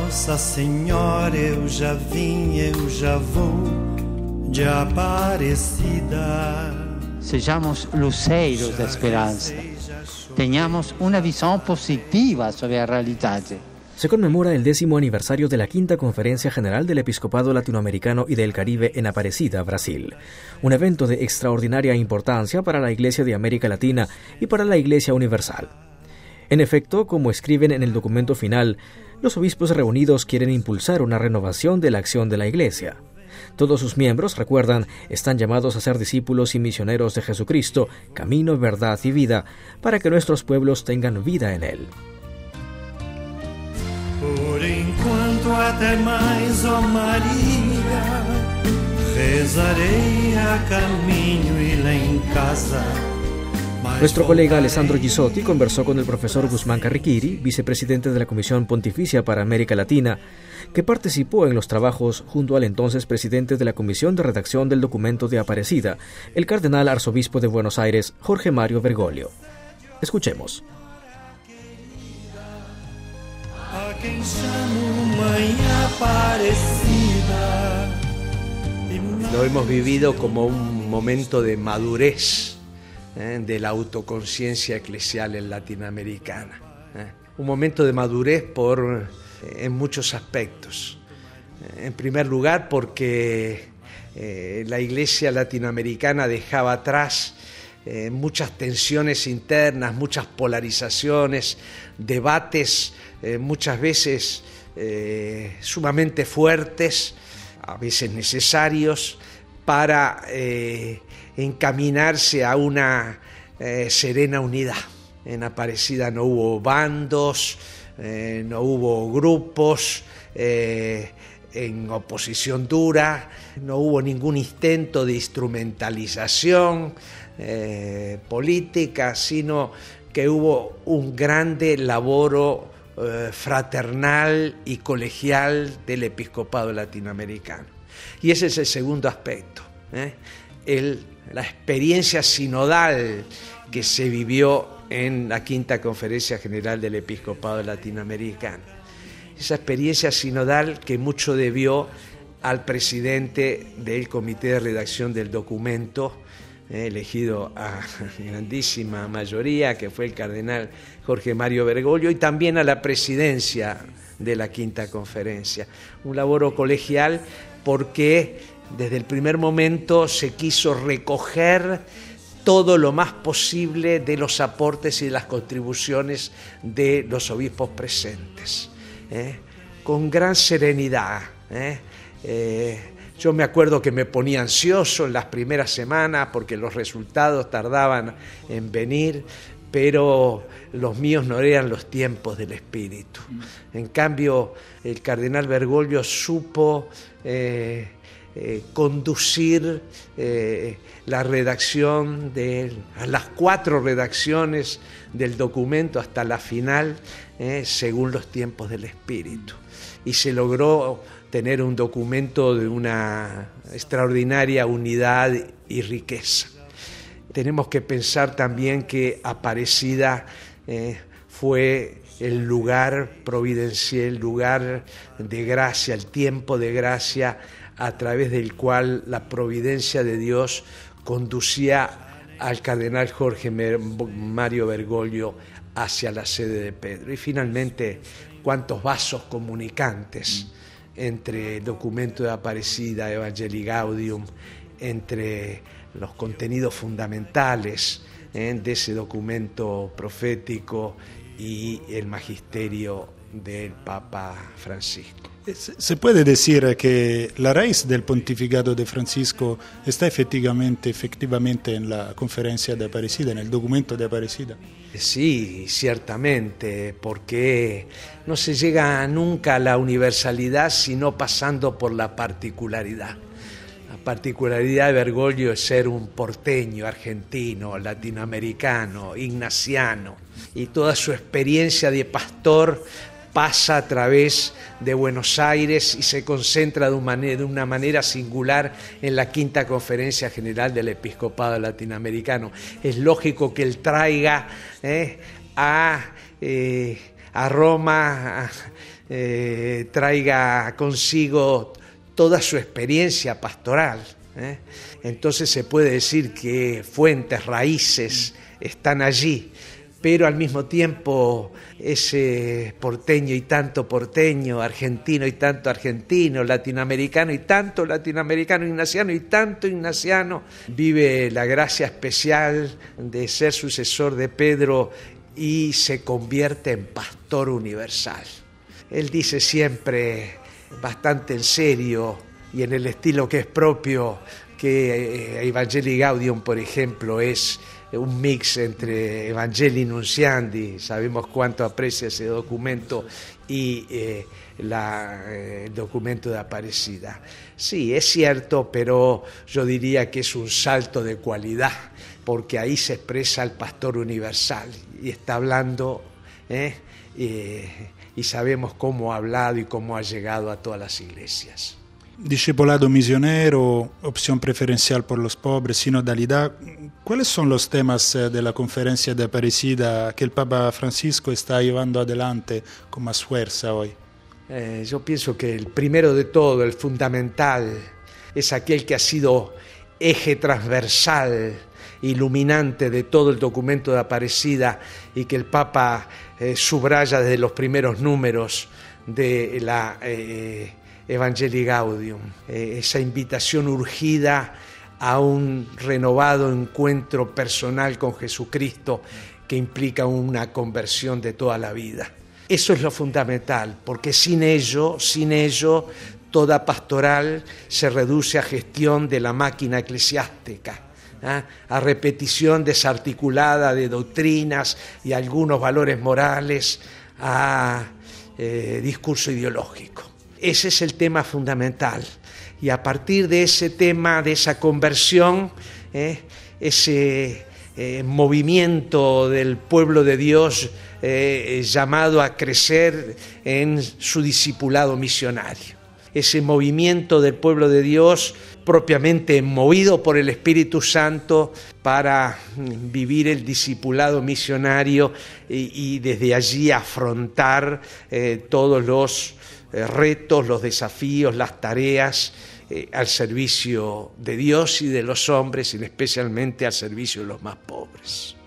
Nossa Senhora, eu já vim, eu já vou de Aparecida. Sejamos luceiros da esperança. Tenhamos una visión positiva sobre la realidad. Se conmemora el 10º aniversario de la Quinta Conferencia General del Episcopado Latinoamericano y del Caribe en Aparecida, Brasil. Un evento de extraordinaria importancia para la Iglesia de América Latina y para la Iglesia Universal. En efecto, como escriben en el documento final, los obispos reunidos quieren impulsar una renovación de la acción de la Iglesia. Todos sus miembros, recuerdan, están llamados a ser discípulos y misioneros de Jesucristo, camino, verdad y vida, para que nuestros pueblos tengan vida en Él. Por enquanto até mais, ó Maria, rezarei a caminho e lá em casa. Nuestro colega Alessandro Gisotti conversó con el profesor Guzmán Carriquiri, vicepresidente de la Comisión Pontificia para América Latina, que participó en los trabajos junto al entonces presidente de la Comisión de Redacción del Documento de Aparecida, el cardenal arzobispo de Buenos Aires, Jorge Mario Bergoglio. Escuchemos. Lo hemos vivido como un momento de madurez de la autoconciencia eclesial en latinoamericana. Un momento de madurez en muchos aspectos. En primer lugar, porque la Iglesia latinoamericana dejaba atrás muchas tensiones internas, muchas polarizaciones, debates muchas veces sumamente fuertes, a veces necesarios, para encaminarse a una serena unidad. En Aparecida no hubo bandos, no hubo grupos en oposición dura, no hubo ningún intento de instrumentalización política, sino que hubo un grande laboro fraternal y colegial del episcopado latinoamericano. Y ese es el segundo aspecto, la experiencia sinodal que se vivió en la Quinta Conferencia General del Episcopado Latinoamericano. Esa experiencia sinodal que mucho debió al presidente del comité de redacción del documento, elegido a grandísima mayoría, que fue el cardenal Jorge Mario Bergoglio, y también a la presidencia de la Quinta Conferencia. Un laboro colegial porque desde el primer momento se quiso recoger todo lo más posible de los aportes y de las contribuciones de los obispos presentes, con gran serenidad. Yo me acuerdo que me ponía ansioso en las primeras semanas porque los resultados tardaban en venir, pero los míos no eran los tiempos del Espíritu. En cambio, el cardenal Bergoglio supo conducir la redacción de las 4 redacciones del documento hasta la final, según los tiempos del Espíritu. Y se logró tener un documento de una extraordinaria unidad y riqueza. Tenemos que pensar también que Aparecida fue el lugar providencial, el lugar de gracia, el tiempo de gracia a través del cual la providencia de Dios conducía al cardenal Jorge Mario Bergoglio hacia la sede de Pedro. Y finalmente, cuántos vasos comunicantes entre el documento de Aparecida, Evangelii Gaudium, entre los contenidos fundamentales de ese documento profético y el magisterio del Papa Francisco. Se puede decir que la raíz del pontificado de Francisco está efectivamente en la conferencia de Aparecida, en el documento de Aparecida. Sí, ciertamente, porque no se llega nunca a la universalidad sino pasando por la particularidad. La particularidad de Bergoglio es ser un porteño, argentino, latinoamericano, ignaciano, y toda su experiencia de pastor pasa a través de Buenos Aires y se concentra de una manera singular en la Quinta Conferencia General del Episcopado Latinoamericano. Es lógico que él traiga a Roma traiga consigo toda su experiencia pastoral. Entonces se puede decir que fuentes, raíces están allí, pero al mismo tiempo ese porteño y tanto porteño, argentino y tanto argentino, latinoamericano y tanto latinoamericano, ignaciano y tanto ignaciano, vive la gracia especial de ser sucesor de Pedro y se convierte en pastor universal. Él dice siempre, bastante en serio y en el estilo que es propio, que Evangelii Gaudium, por ejemplo, es un mix entre Evangelii Nunciandi, sabemos cuánto aprecia ese documento, y el documento de Aparecida. Sí, es cierto, pero yo diría que es un salto de cualidad, porque ahí se expresa el pastor universal y está hablando, y sabemos cómo ha hablado y cómo ha llegado a todas las iglesias. Discipulado misionero, opción preferencial por los pobres, sinodalidad. ¿Cuáles son los temas de la conferencia de Aparecida que el Papa Francisco está llevando adelante con más fuerza hoy? Yo pienso que el primero de todo, el fundamental, es aquel que ha sido eje transversal, iluminante de todo el documento de Aparecida y que el Papa subraya desde los primeros números de la Evangelii Gaudium, esa invitación urgida a un renovado encuentro personal con Jesucristo que implica una conversión de toda la vida. Eso es lo fundamental, porque sin ello, toda pastoral se reduce a gestión de la máquina eclesiástica, a repetición desarticulada de doctrinas y algunos valores morales, a discurso ideológico. Ese es el tema fundamental. Y a partir de ese tema, de esa conversión, ese movimiento del pueblo de Dios llamado a crecer en su discipulado misionario. Ese movimiento del pueblo de Dios propiamente movido por el Espíritu Santo para vivir el discipulado misionario y desde allí afrontar todos los retos, los desafíos, las tareas al servicio de Dios y de los hombres, y especialmente al servicio de los más pobres.